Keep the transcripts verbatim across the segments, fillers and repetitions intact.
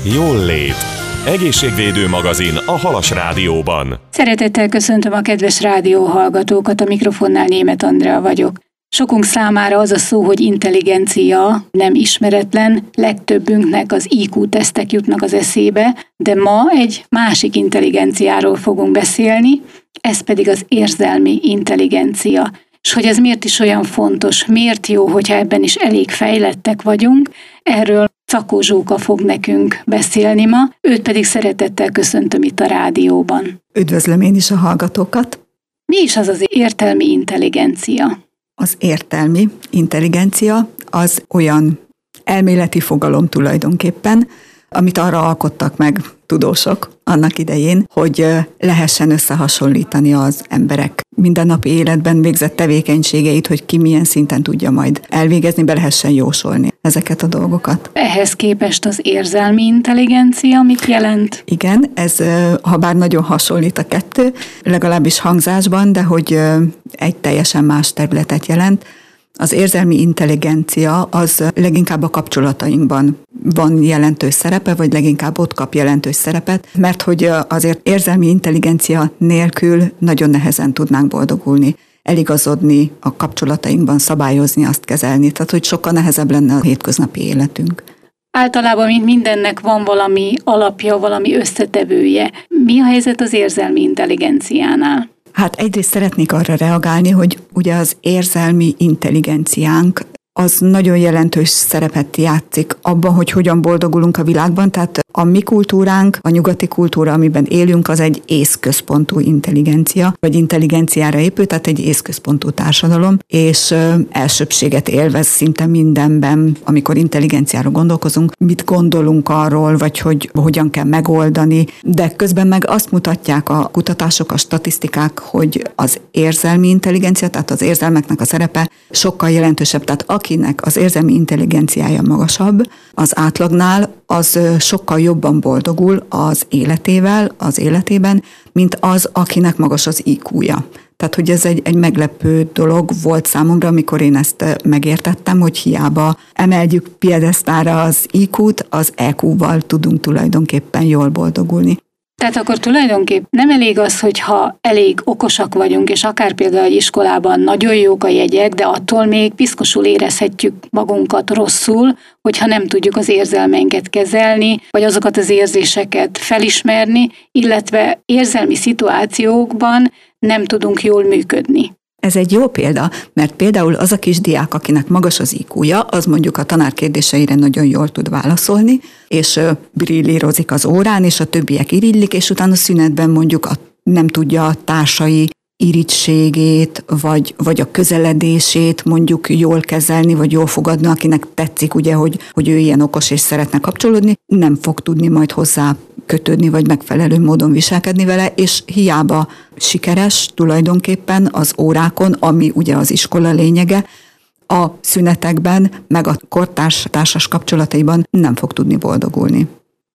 Jól lét. Egészségvédő magazin a Halas Rádióban. Szeretettel köszöntöm a kedves rádióhallgatókat, a mikrofonnál Németh Andrea vagyok. Sokunk számára az a szó, hogy intelligencia nem ismeretlen, legtöbbünknek az í kú-tesztek jutnak az eszébe, de ma egy másik intelligenciáról fogunk beszélni, ez pedig az érzelmi intelligencia. És hogy ez miért is olyan fontos, miért jó, hogyha ebben is elég fejlettek vagyunk, erről Czakó Zsóka fog nekünk beszélni ma, őt pedig szeretettel köszöntöm itt a rádióban. Üdvözlöm én is a hallgatókat! Mi is az az értelmi intelligencia? Az értelmi intelligencia az olyan elméleti fogalom tulajdonképpen, amit arra alkottak meg tudósok annak idején, hogy lehessen összehasonlítani az emberek mindennapi életben végzett tevékenységeit, hogy ki milyen szinten tudja majd elvégezni, be lehessen jósolni ezeket a dolgokat. Ehhez képest az érzelmi intelligencia mit jelent? Igen, ez, ha bár nagyon hasonlít a kettő, legalábbis hangzásban, de hogy egy teljesen más területet jelent. Az érzelmi intelligencia az leginkább a kapcsolatainkban van jelentős szerepe, vagy leginkább ott kap jelentős szerepet, mert hogy azért érzelmi intelligencia nélkül nagyon nehezen tudnánk boldogulni, eligazodni a kapcsolatainkban, szabályozni, azt kezelni, tehát hogy sokkal nehezebb lenne a hétköznapi életünk. Általában, mint mindennek van valami alapja, valami összetevője. Mi a helyzet az érzelmi intelligenciánál? Hát egyrészt szeretnék arra reagálni, hogy ugye az érzelmi intelligenciánk az nagyon jelentős szerepet játszik abban, hogy hogyan boldogulunk a világban, tehát a mi kultúránk, a nyugati kultúra, amiben élünk, az egy észközpontú intelligencia, vagy intelligenciára épül, tehát egy észközpontú társadalom, és ö, elsőbbséget élvez szinte mindenben, amikor intelligenciáról gondolkozunk, mit gondolunk arról, vagy hogy hogyan kell megoldani, de közben meg azt mutatják a kutatások, a statisztikák, hogy az érzelmi intelligencia, tehát az érzelmeknek a szerepe sokkal jelentősebb, tehát akinek az érzelmi intelligenciája magasabb az átlagnál, az sokkal jobban boldogul az életével, az életében, mint az, akinek magas az í kúja. Tehát, hogy ez egy, egy meglepő dolog volt számomra, amikor én ezt megértettem, hogy hiába emeljük piedesztára az í kút, az é kúval tudunk tulajdonképpen jól boldogulni. Tehát akkor tulajdonképp nem elég az, hogyha elég okosak vagyunk, és akár például egy iskolában nagyon jók a jegyek, de attól még piszkosul érezhetjük magunkat rosszul, hogyha nem tudjuk az érzelmeinket kezelni, vagy azokat az érzéseket felismerni, illetve érzelmi szituációkban nem tudunk jól működni. Ez egy jó példa, mert például az a kisdiák, akinek magas az í kúja, az mondjuk a tanár kérdéseire nagyon jól tud válaszolni, és brillírozik az órán, és a többiek irigylik, és utána szünetben mondjuk a, nem tudja a társai irigységét, vagy, vagy a közeledését mondjuk jól kezelni, vagy jól fogadni, akinek tetszik, ugye, hogy, hogy ő ilyen okos és szeretne kapcsolódni, nem fog tudni majd hozzá kötődni, vagy megfelelő módon viselkedni vele, és hiába sikeres tulajdonképpen az órákon, ami ugye az iskola lényege, a szünetekben, meg a kortárs társas kapcsolataiban nem fog tudni boldogulni.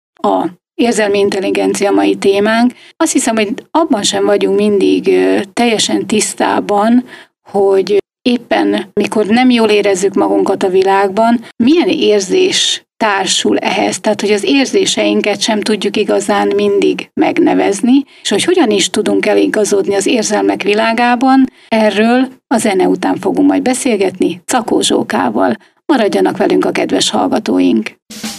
A érzelmi intelligencia mai témánk. Azt hiszem, hogy abban sem vagyunk mindig teljesen tisztában, hogy éppen mikor nem jól érezzük magunkat a világban, milyen érzés társul ehhez, tehát hogy az érzéseinket sem tudjuk igazán mindig megnevezni, és hogy hogyan is tudunk eligazodni az érzelmek világában, erről a zene után fogunk majd beszélgetni Czakó Zsókával. Maradjanak velünk a kedves hallgatóink!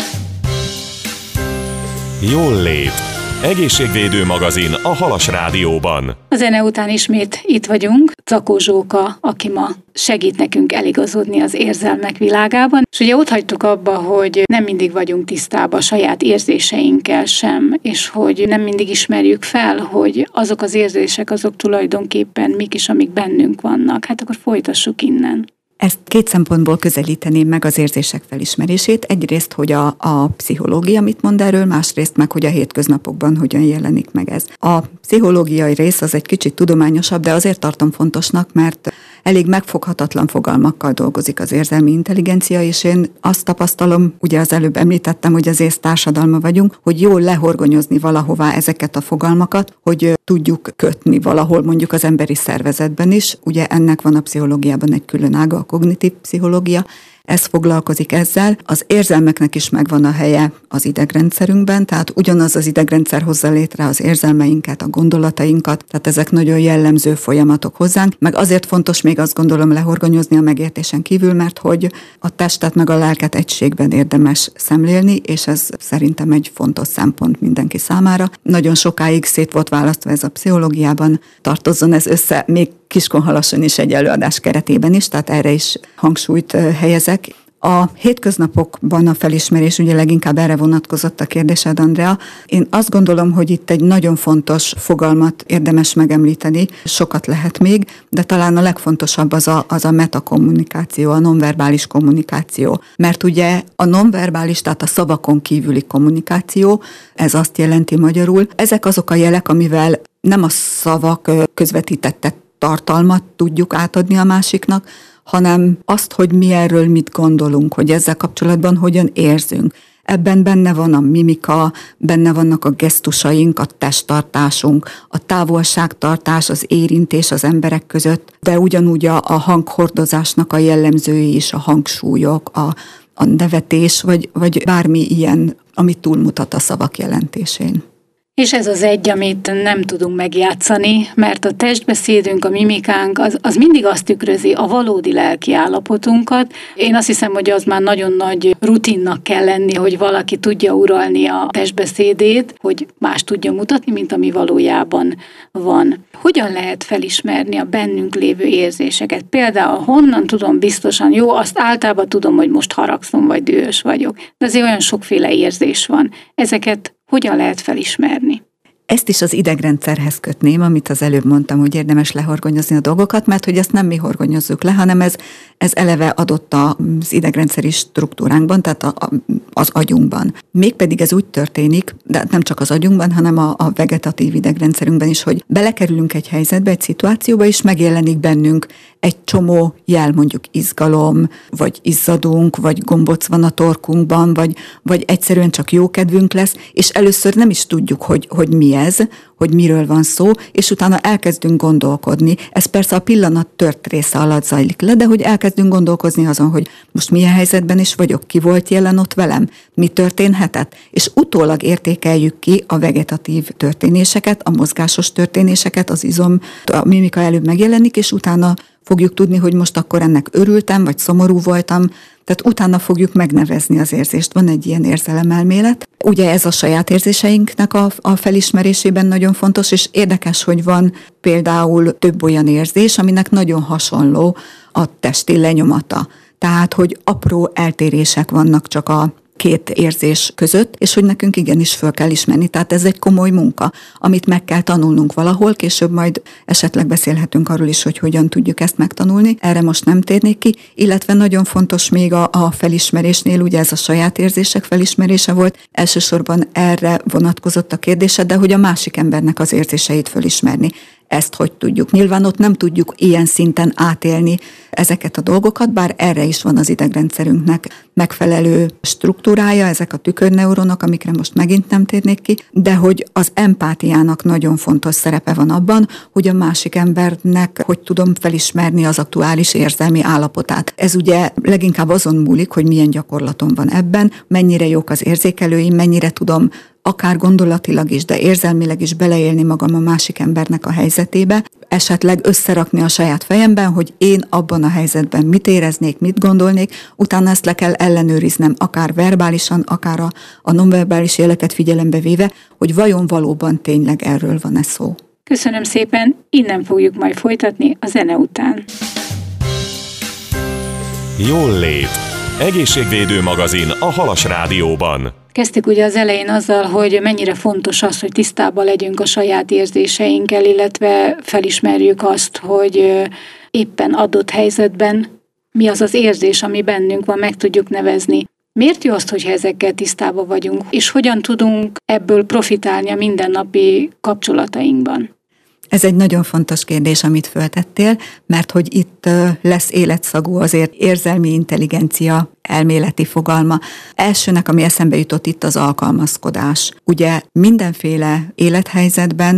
Jól lét. Egészségvédő magazin a Halas Rádióban. A zene után ismét itt vagyunk, Czakó Zsóka, aki ma segít nekünk eligazodni az érzelmek világában. És ugye ott hagytuk abba, hogy nem mindig vagyunk tisztában a saját érzéseinkkel sem, és hogy nem mindig ismerjük fel, hogy azok az érzések, azok tulajdonképpen mik is, amik bennünk vannak. Hát akkor folytassuk innen. Ezt két szempontból közelíteném meg az érzések felismerését. Egyrészt, hogy a, a pszichológia mit mond erről, másrészt meg, hogy a hétköznapokban hogyan jelenik meg ez. A pszichológiai rész az egy kicsit tudományosabb, de azért tartom fontosnak, mert elég megfoghatatlan fogalmakkal dolgozik az érzelmi intelligencia, és én azt tapasztalom, ugye az előbb említettem, hogy az ész társadalma vagyunk, hogy jól lehorgonyozni valahová ezeket a fogalmakat, hogy tudjuk kötni valahol mondjuk az emberi szervezetben is. Ugye ennek van a pszichológiában egy külön ága, a kognitív pszichológia. ez foglalkozik ezzel. Az érzelmeknek is megvan a helye az idegrendszerünkben, tehát ugyanaz az idegrendszer hozza létre az érzelmeinket, a gondolatainkat, tehát ezek nagyon jellemző folyamatok hozzánk, meg azért fontos még azt gondolom lehorgonyozni a megértésen kívül, mert hogy a testet meg a lelket egységben érdemes szemlélni, és ez szerintem egy fontos szempont mindenki számára. Nagyon sokáig szét volt választva ez a pszichológiában, tartozzon ez össze még Kiskunhalason is egy előadás keretében is, tehát erre is hangsúlyt helyezek. A hétköznapokban a felismerés ugye leginkább erre vonatkozott a kérdésed, Andrea. Én azt gondolom, hogy itt egy nagyon fontos fogalmat érdemes megemlíteni, sokat lehet még, de talán a legfontosabb az a, az a metakommunikáció, a nonverbális kommunikáció. Mert ugye a nonverbális, tehát a szavakon kívüli kommunikáció, ez azt jelenti magyarul, ezek azok a jelek, amivel nem a szavak közvetített tartalmat tudjuk átadni a másiknak, hanem azt, hogy mi erről mit gondolunk, hogy ezzel kapcsolatban hogyan érzünk. Ebben benne van a mimika, benne vannak a gesztusaink, a testtartásunk, a távolságtartás, az érintés az emberek között, de ugyanúgy a, a hanghordozásnak a jellemzői is, a hangsúlyok, a, a nevetés, vagy, vagy bármi ilyen, ami túlmutat a szavak jelentésén. És ez az egy, amit nem tudunk megjátszani, mert a testbeszédünk, a mimikánk, az, az mindig azt tükrözi a valódi lelki állapotunkat. Én azt hiszem, hogy az már nagyon nagy rutinnak kell lenni, hogy valaki tudja uralni a testbeszédét, hogy más tudja mutatni, mint ami valójában van. Hogyan lehet felismerni a bennünk lévő érzéseket? Például honnan tudom biztosan, jó, azt általában tudom, hogy most haragszom, vagy dühös vagyok, de azért olyan sokféle érzés van. Ezeket hogyan lehet felismerni? Ezt is az idegrendszerhez kötném, amit az előbb mondtam, hogy érdemes lehorgonyozni a dolgokat, mert hogy ezt nem mi horgonyozzuk le, hanem ez, ez eleve adott az idegrendszeri struktúránkban, tehát a, a, az agyunkban. Mégpedig ez úgy történik, de nem csak az agyunkban, hanem a, a vegetatív idegrendszerünkben is, hogy belekerülünk egy helyzetbe, egy szituációba, és megjelenik bennünk egy csomó jel, mondjuk izgalom, vagy izzadunk, vagy gombóc van a torkunkban, vagy, vagy egyszerűen csak jókedvünk lesz, és először nem is tudjuk, hogy, hogy mi ez, hogy miről van szó, és utána elkezdünk gondolkodni. Ez persze a pillanat tört része alatt zajlik le, de hogy elkezdünk gondolkozni azon, hogy most milyen helyzetben is vagyok, ki volt jelen ott velem, mi történhetett, és utólag értékeljük ki a vegetatív történéseket, a mozgásos történéseket, az izom, a mimika előbb megjelenik, és utána fogjuk tudni, hogy most akkor ennek örültem, vagy szomorú voltam, tehát utána fogjuk megnevezni az érzést. Van egy ilyen érzelemelmélet. Ugye ez a saját érzéseinknek a, a felismerésében nagyon fontos, és érdekes, hogy van például több olyan érzés, aminek nagyon hasonló a testi lenyomata. Tehát, hogy apró eltérések vannak csak a két érzés között, és hogy nekünk igenis föl kell ismerni. Tehát ez egy komoly munka, amit meg kell tanulnunk valahol, később majd esetleg beszélhetünk arról is, hogy hogyan tudjuk ezt megtanulni. Erre most nem térnék ki, illetve nagyon fontos még a, a felismerésnél, ugye ez a saját érzések felismerése volt, elsősorban erre vonatkozott a kérdése, de hogy a másik embernek az érzéseit felismerni. Ezt hogy tudjuk. Nyilván ott nem tudjuk ilyen szinten átélni ezeket a dolgokat, bár erre is van az idegrendszerünknek megfelelő struktúrája, ezek a tükörneuronok, amikre most megint nem térnék ki, de hogy az empátiának nagyon fontos szerepe van abban, hogy a másik embernek hogy tudom felismerni az aktuális érzelmi állapotát. Ez ugye leginkább azon múlik, hogy milyen gyakorlatom van ebben, mennyire jók az érzékelőim, mennyire tudom akár gondolatilag is, de érzelmileg is beleélni magam a másik embernek a helyzetébe, esetleg összerakni a saját fejemben, hogy én abban a helyzetben mit éreznék, mit gondolnék, utána ezt le kell ellenőriznem, akár verbálisan, akár a, a nonverbális jeleket figyelembe véve, hogy vajon valóban tényleg erről van-e szó. Köszönöm szépen, innen fogjuk majd folytatni a zene után. Jól lét. Egészségvédő magazin a Halas Rádióban. Kezdtük ugye az elején azzal, hogy mennyire fontos az, hogy tisztában legyünk a saját érzéseinkkel, illetve felismerjük azt, hogy éppen adott helyzetben mi az az érzés, ami bennünk van, meg tudjuk nevezni. Miért jó azt, hogyha ezekkel tisztában vagyunk, és hogyan tudunk ebből profitálni a mindennapi kapcsolatainkban? Ez egy nagyon fontos kérdés, amit föltettél, mert hogy itt lesz életszagú azért érzelmi intelligencia elméleti fogalma. Elsőnek, ami eszembe jutott itt, az alkalmazkodás. Ugye mindenféle élethelyzetben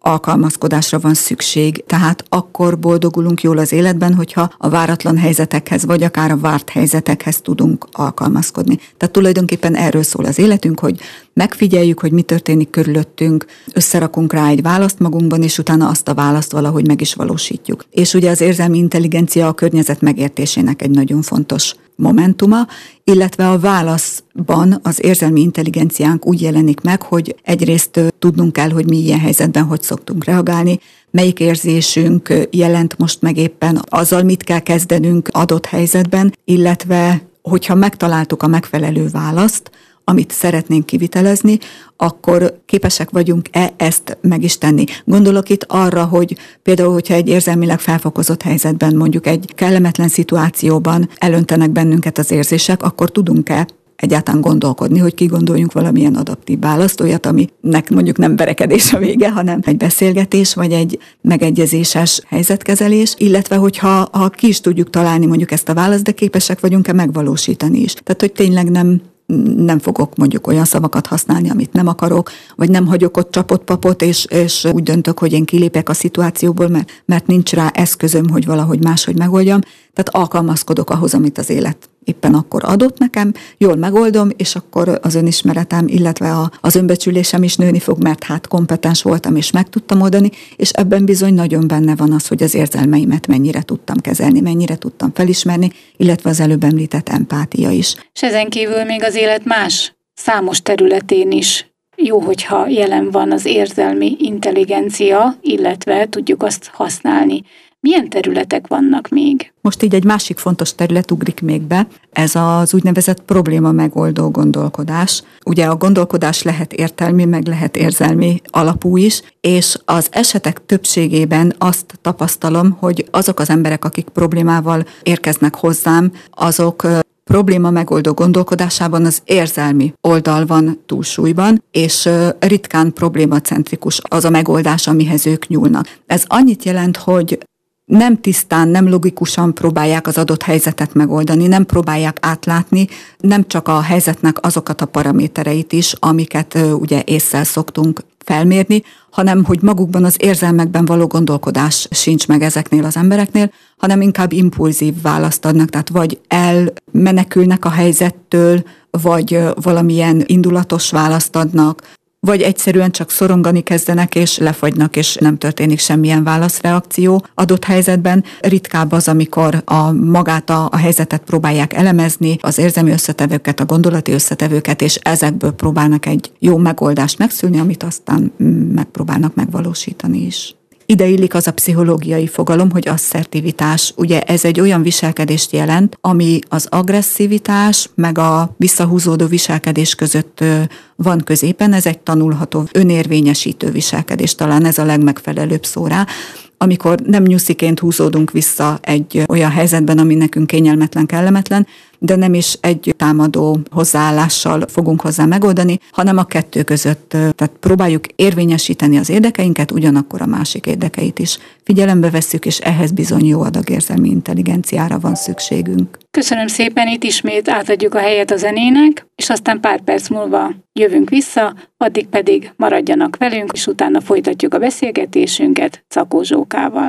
alkalmazkodásra van szükség, tehát akkor boldogulunk jól az életben, hogyha a váratlan helyzetekhez, vagy akár a várt helyzetekhez tudunk alkalmazkodni. Tehát tulajdonképpen erről szól az életünk, hogy megfigyeljük, hogy mi történik körülöttünk, összerakunk rá egy választ magunkban, és utána azt a választ valahogy meg is valósítjuk. És ugye az érzelmi intelligencia a környezet megértésének egy nagyon fontos momentuma, illetve a válaszban az érzelmi intelligenciánk úgy jelenik meg, hogy egyrészt tudnunk kell, hogy mi ilyen helyzetben hogy szoktunk reagálni, melyik érzésünk jelent most meg éppen, azzal mit kell kezdenünk adott helyzetben, illetve hogyha megtaláltuk a megfelelő választ, amit szeretnénk kivitelezni, akkor képesek vagyunk-e ezt meg is tenni. Gondolok itt arra, hogy például, hogyha egy érzelmileg felfokozott helyzetben, mondjuk egy kellemetlen szituációban elöntenek bennünket az érzések, akkor tudunk-e egyáltalán gondolkodni, hogy kigondoljunk valamilyen adaptív választ, olyat, aminek mondjuk nem verekedés a vége, hanem egy beszélgetés, vagy egy megegyezéses helyzetkezelés, illetve hogyha ha ki is tudjuk találni mondjuk ezt a választ, de képesek vagyunk-e megvalósítani is. Tehát, hogy tényleg nem nem fogok mondjuk olyan szavakat használni, amit nem akarok, vagy nem hagyok ott csapott papot, és, és úgy döntök, hogy én kilépek a szituációból, mert, mert nincs rá eszközöm, hogy valahogy máshogy megoldjam. Tehát alkalmazkodok ahhoz, amit az élet éppen akkor adott nekem, jól megoldom, és akkor az önismeretem, illetve a, az önbecsülésem is nőni fog, mert hát kompetens voltam, és meg tudtam oldani, és ebben bizony nagyon benne van az, hogy az érzelmeimet mennyire tudtam kezelni, mennyire tudtam felismerni, illetve az előbb említett empátia is. És ezen kívül még az élet más számos területén is jó, hogyha jelen van az érzelmi intelligencia, illetve tudjuk azt használni. Milyen területek vannak még? Most így egy másik fontos terület ugrik még be, ez az úgynevezett probléma megoldó gondolkodás. Ugye a gondolkodás lehet értelmi, meg lehet érzelmi alapú is, és az esetek többségében azt tapasztalom, hogy azok az emberek, akik problémával érkeznek hozzám, azok probléma megoldó gondolkodásában az érzelmi oldal van túlsúlyban, és ritkán problémacentrikus az a megoldás, amihez ők nyúlnak. Ez annyit jelent, hogy nem tisztán, nem logikusan próbálják az adott helyzetet megoldani, nem próbálják átlátni, nem csak a helyzetnek azokat a paramétereit is, amiket ugye ésszel szoktunk felmérni, hanem hogy magukban az érzelmekben való gondolkodás sincs meg ezeknél az embereknél, hanem inkább impulzív választ adnak, tehát vagy elmenekülnek a helyzettől, vagy valamilyen indulatos választ adnak, vagy egyszerűen csak szorongani kezdenek, és lefagynak, és nem történik semmilyen válaszreakció adott helyzetben. Ritkább az, amikor a magát a, a helyzetet próbálják elemezni, az érzelmi összetevőket, a gondolati összetevőket, és ezekből próbálnak egy jó megoldást megszülni, amit aztán megpróbálnak megvalósítani is. Ide illik az a pszichológiai fogalom, hogy asszertivitás. Ugye ez egy olyan viselkedést jelent, ami az agresszivitás meg a visszahúzódó viselkedés között van középen. Ez egy tanulható, önérvényesítő viselkedés, talán ez a legmegfelelőbb szó rá, amikor nem nyusziként húzódunk vissza egy olyan helyzetben, ami nekünk kényelmetlen, kellemetlen, de nem is egy támadó hozzáállással fogunk hozzá megoldani, hanem a kettő között, tehát próbáljuk érvényesíteni az érdekeinket, ugyanakkor a másik érdekeit is figyelembe vesszük, és ehhez bizony jó adag érzelmi intelligenciára van szükségünk. Köszönöm szépen, itt ismét átadjuk a helyet a zenének, és aztán pár perc múlva jövünk vissza, addig pedig maradjanak velünk, és utána folytatjuk a beszélgetésünket Czakó Zsókával.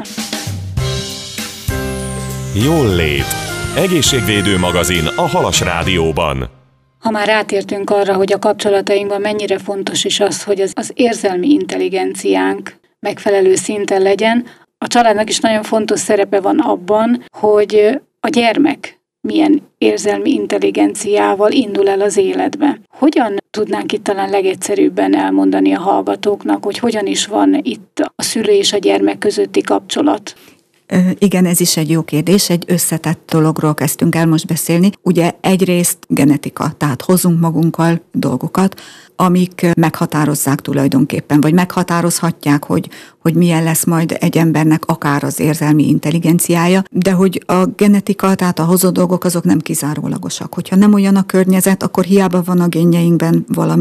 Jól lét. Egészségvédő magazin a Halas Rádióban. Ha már rátértünk arra, hogy a kapcsolatainkban mennyire fontos is az, hogy az, az érzelmi intelligenciánk megfelelő szinten legyen, a családnak is nagyon fontos szerepe van abban, hogy a gyermek milyen érzelmi intelligenciával indul el az életbe. Hogyan tudnánk itt talán legegyszerűbben elmondani a hallgatóknak, hogy hogyan is van itt a szülő és a gyermek közötti kapcsolat? Igen, ez is egy jó kérdés, egy összetett dologról kezdtünk el most beszélni. Ugye egyrészt genetika, tehát hozunk magunkkal dolgokat, amik meghatározzák tulajdonképpen, vagy meghatározhatják, hogy, hogy milyen lesz majd egy embernek akár az érzelmi intelligenciája, de hogy a genetika, tehát a hozott dolgok azok nem kizárólagosak. Hogyha nem olyan a környezet, akkor hiába van a génjeinkben valami,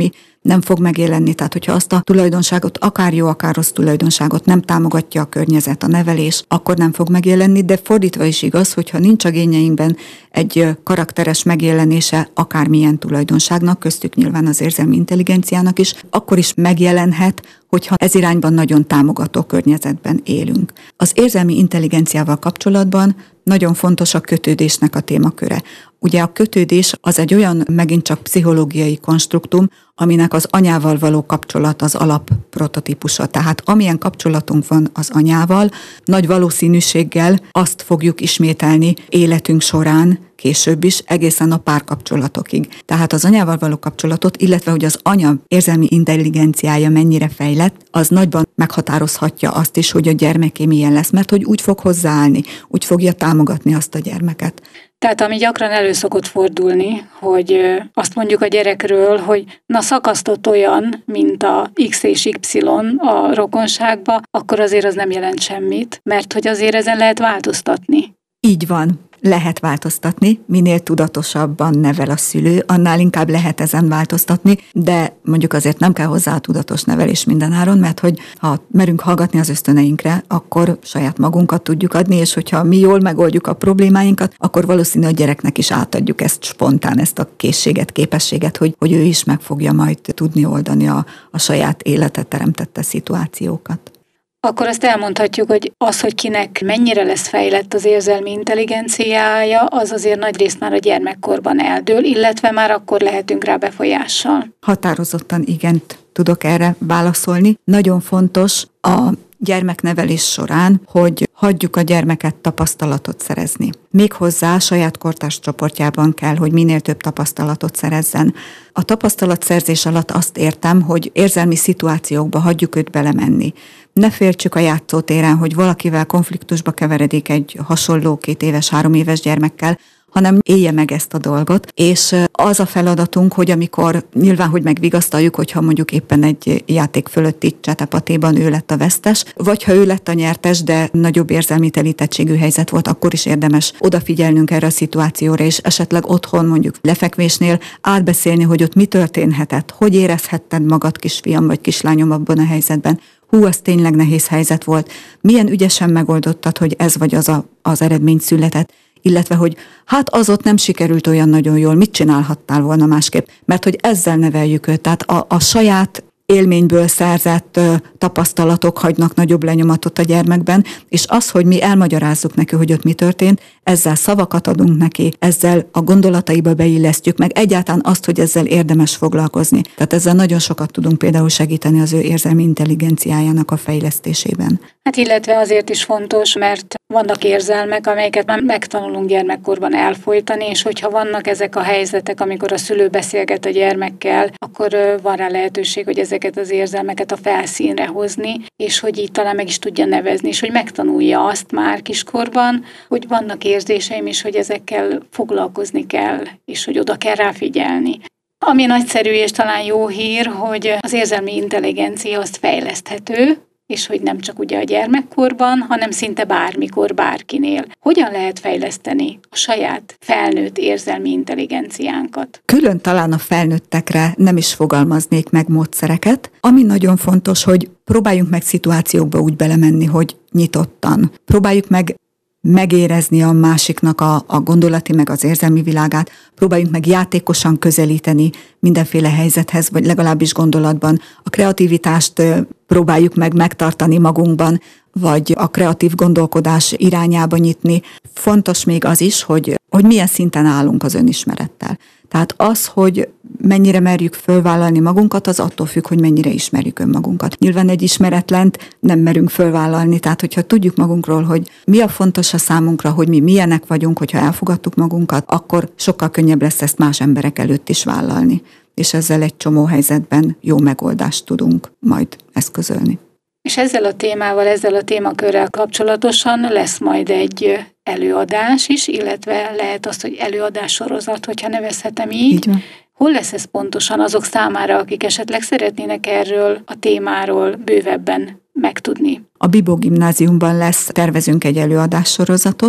nem fog megjelenni. Tehát, hogyha azt a tulajdonságot, akár jó, akár rossz tulajdonságot nem támogatja a környezet, a nevelés, akkor nem fog megjelenni, de fordítva is igaz, hogyha nincs a génjeinkben egy karakteres megjelenése akármilyen tulajdonságnak, köztük nyilván az érzelmi intelligenciának is, akkor is megjelenhet, hogyha ez irányban nagyon támogató környezetben élünk. Az érzelmi intelligenciával kapcsolatban nagyon fontos a kötődésnek a témaköre. Ugye a kötődés az egy olyan megint csak pszichológiai konstruktum, aminek az anyával való kapcsolat az alapprototípusa. Tehát amilyen kapcsolatunk van az anyával, nagy valószínűséggel azt fogjuk ismételni életünk során, később is, egészen a párkapcsolatokig. Tehát az anyával való kapcsolatot, illetve hogy az anya érzelmi intelligenciája mennyire fejlett, az nagyban meghatározhatja azt is, hogy a gyermeké milyen lesz, mert hogy úgy fog hozzáállni, úgy fogja támogatni azt a gyermeket. Tehát ami gyakran elő szokott fordulni, hogy azt mondjuk a gyerekről, hogy na szakasztott olyan, mint a X és Y a rokonságba, akkor azért az nem jelent semmit, mert hogy azért ezen lehet változtatni. Így van. Lehet változtatni, minél tudatosabban nevel a szülő, annál inkább lehet ezen változtatni, de mondjuk azért nem kell hozzá a tudatos nevelés mindenáron, mert hogy ha merünk hallgatni az ösztöneinkre, akkor saját magunkat tudjuk adni, és hogyha mi jól megoldjuk a problémáinkat, akkor valószínű a gyereknek is átadjuk ezt spontán, ezt a készséget, képességet, hogy, hogy ő is meg fogja majd tudni oldani a, a saját életet teremtette szituációkat. Akkor azt elmondhatjuk, hogy az, hogy kinek mennyire lesz fejlett az érzelmi intelligenciája, az azért nagyrészt már a gyermekkorban eldől, illetve már akkor lehetünk rá befolyással. Határozottan igent tudok erre válaszolni. Nagyon fontos a gyermeknevelés során, hogy hagyjuk a gyermeket tapasztalatot szerezni. Méghozzá saját kortárs csoportjában kell, hogy minél több tapasztalatot szerezzen. A tapasztalatszerzés alatt azt értem, hogy érzelmi szituációkba hagyjuk őt belemenni. Ne féltsük a játszótéren, hogy valakivel konfliktusba keveredik egy hasonló két éves, három éves gyermekkel, hanem élje meg ezt a dolgot, és az a feladatunk, hogy amikor nyilván, hogy megvigasztaljuk, hogyha mondjuk éppen egy játék fölötti csetepatéban ő lett a vesztes, vagy ha ő lett a nyertes, de nagyobb érzelmi telítettségű helyzet volt, akkor is érdemes odafigyelnünk erre a szituációra, és esetleg otthon mondjuk lefekvésnél átbeszélni, hogy ott mi történhetett, hogy érezhetted magad, kisfiam vagy kislányom abban a helyzetben. Hú, az tényleg nehéz helyzet volt. Milyen ügyesen megoldottad, hogy ez vagy az a, az eredmény született, illetve, hogy hát az ott nem sikerült olyan nagyon jól, mit csinálhattál volna másképp, mert hogy ezzel neveljük őt, tehát a, a saját élményből szerzett ö, tapasztalatok hagynak nagyobb lenyomatot a gyermekben, és az, hogy mi elmagyarázzuk neki, hogy ott mi történt, ezzel szavakat adunk neki, ezzel a gondolataiba beillesztjük, meg egyáltalán azt, hogy ezzel érdemes foglalkozni. Tehát ezzel nagyon sokat tudunk például segíteni az ő érzelmi intelligenciájának a fejlesztésében. Hát illetve azért is fontos, mert vannak érzelmek, amelyeket már megtanulunk gyermekkorban elfolytani, és hogyha vannak ezek a helyzetek, amikor a szülő beszélget a gyermekkel, akkor van rá lehetőség, hogy ezeket az érzelmeket a felszínre hozni, és hogy így talán meg is tudja nevezni, és hogy megtanulja azt már kiskorban, hogy vannak érzéseim is, hogy ezekkel foglalkozni kell, és hogy oda kell ráfigyelni. Ami nagyszerű és talán jó hír, hogy az érzelmi intelligencia azt fejleszthető, és hogy nem csak ugye a gyermekkorban, hanem szinte bármikor, bárkinél. Hogyan lehet fejleszteni a saját felnőtt érzelmi intelligenciánkat? Külön talán a felnőttekre nem is fogalmaznék meg módszereket. Ami nagyon fontos, hogy próbáljunk meg szituációkba úgy belemenni, hogy nyitottan. Próbáljuk meg megérezni a másiknak a, a gondolati, meg az érzelmi világát, próbáljunk meg játékosan közelíteni mindenféle helyzethez, vagy legalábbis gondolatban. A kreativitást próbáljuk meg megtartani magunkban, vagy a kreatív gondolkodás irányába nyitni. Fontos még az is, hogy, hogy milyen szinten állunk az önismerettel. Tehát az, hogy mennyire merjük fölvállalni magunkat, az attól függ, hogy mennyire ismerjük önmagunkat. Nyilván egy ismeretlent nem merünk fölvállalni, tehát hogyha tudjuk magunkról, hogy mi a fontos a számunkra, hogy mi milyenek vagyunk, hogyha elfogadtuk magunkat, akkor sokkal könnyebb lesz ezt más emberek előtt is vállalni. És ezzel egy csomó helyzetben jó megoldást tudunk majd eszközölni. És ezzel a témával, ezzel a témakörrel kapcsolatosan lesz majd egy előadás is, illetve lehet azt, hogy előadás sorozat, hogyha nevezhetem így. Így van. Hol lesz ez pontosan azok számára, akik esetleg szeretnének erről a témáról bővebben megtudni? A Bibó Gimnáziumban lesz, tervezünk egy előadássorozatot.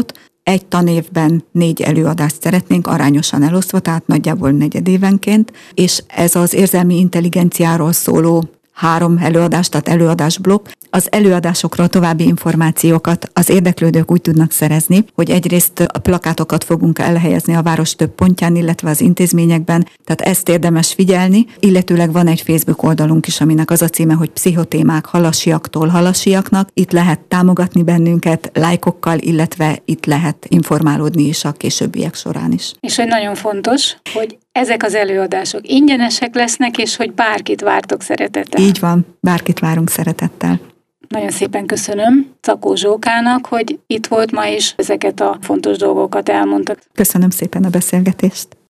egy tanévben négy előadást szeretnénk arányosan elosztva, tehát nagyjából negyedévenként, és ez az érzelmi intelligenciáról szóló három előadás, tehát előadásblokk. Az előadásokról további információkat az érdeklődők úgy tudnak szerezni, hogy egyrészt a plakátokat fogunk elhelyezni a város több pontján, illetve az intézményekben, tehát ezt érdemes figyelni, illetőleg van egy Facebook oldalunk is, aminek az a címe, hogy Pszichotémák halasiaktól halasiaknak. Itt lehet támogatni bennünket lájkokkal, illetve itt lehet informálódni is a későbbiek során is. És hogy nagyon fontos, hogy ezek az előadások ingyenesek lesznek, és hogy bárkit vártok szeretettel. Így van, bárkit várunk szeretettel. Nagyon szépen köszönöm Czakó Zsókának, hogy itt volt ma is, ezeket a fontos dolgokat elmondtak. Köszönöm szépen a beszélgetést.